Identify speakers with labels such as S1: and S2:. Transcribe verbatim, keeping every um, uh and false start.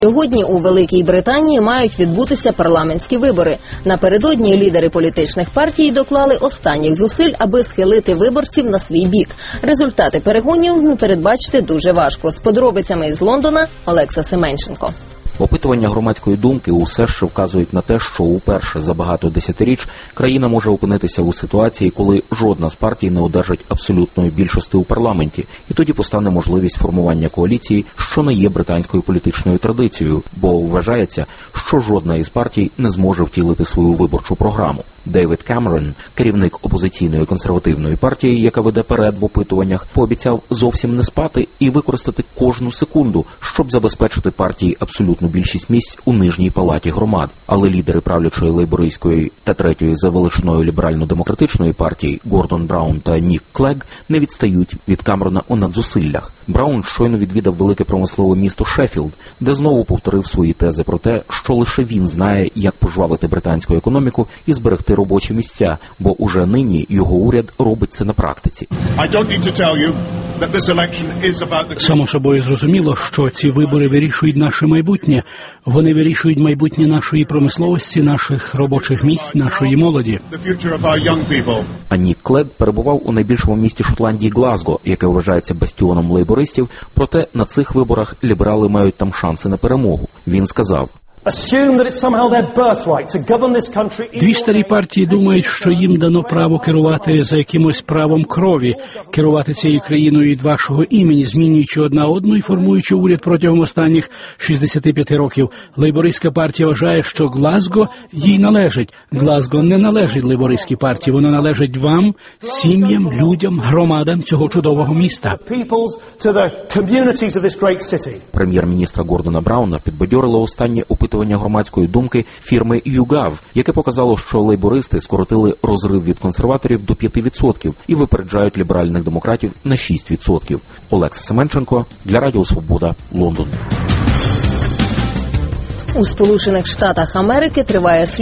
S1: Сьогодні у Великій Британії мають відбутися парламентські вибори. Напередодні лідери політичних партій доклали останніх зусиль, аби схилити виборців на свій бік. Результати перегонів передбачити дуже важко. З подробицями із Лондона Олекса Семенченко.
S2: Опитування громадської думки усе ще вказують на те, що уперше за багато десятиріч країна може опинитися у ситуації, коли жодна з партій не одержить абсолютної більшості у парламенті, і тоді постане можливість формування коаліції, що не є британською політичною традицією, бо вважається, що жодна із партій не зможе втілити свою виборчу програму. Девід Кемерон, керівник опозиційної консервативної партії, яка веде перед в опитуваннях, пообіцяв зовсім не спати і використати кожну секунду, щоб забезпечити партії абсолютну більшість місць у нижній палаті громад. Але лідери правлячої лейбористської та третьої за величиною ліберально-демократичної партії Гордон Браун та Нік Клег не відстають від Кемерона у надзусиллях. Браун щойно відвідав велике промислове місто Шеффілд, де знову повторив свої тези про те, що лише він знає, як пожвавити британську економіку і зберегти робочі місця, бо уже нині його уряд робить це на практиці.
S3: Само собою зрозуміло, що ці вибори вирішують наше майбутнє. Вони вирішують майбутнє нашої промисловості, наших робочих місць, нашої молоді.
S2: А Нік Клег перебував у найбільшому місті Шотландії Глазго, яке вважається бастіоном лейбористів, проте на цих виборах ліберали мають там шанси на перемогу. Він сказав:
S3: Дві старі партії думають, що їм дано право керувати за якимось правом крові, керувати цією країною від вашого імені, змінюючи одна одну і формуючи уряд протягом останніх шістдесяти п'яти років. Лейбористська партія вважає, що Глазго їй належить. Глазго не належить лейбористській партії, воно належить вам, сім'ям, людям, громадам цього чудового міста.
S2: Прем'єр-міністра Гордона Брауна підбадьорило останнє опитування громадської думки фірми YouGov, яке показало, що лейбористи скоротили розрив від консерваторів до п'яти відсотків і випереджають ліберальних демократів на шість відсотків. Олекса Семенченко для Радіо Свобода, Лондон.
S1: У Сполучених Штатах Америки триває